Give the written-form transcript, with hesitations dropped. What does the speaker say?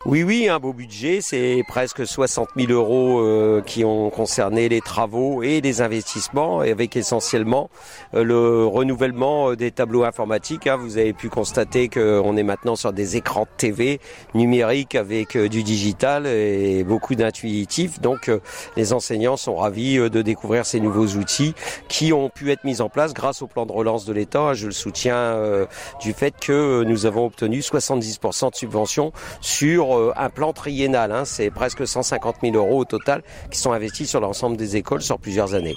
Oui, un beau budget, c'est presque 60 000 euros qui ont concerné les travaux et les investissements, avec essentiellement le renouvellement des tableaux informatiques. Vous avez pu constater qu'on est maintenant sur des écrans de TV numériques avec du digital et beaucoup d'intuitif. Donc les enseignants sont ravis de découvrir ces nouveaux outils qui ont pu être mis en place grâce au plan de relance de l'État. Je le soutiens du fait que nous avons obtenu 70% de subventions sur un plan triennal. C'est presque 150 000 euros au total qui sont investis sur l'ensemble des écoles sur plusieurs années.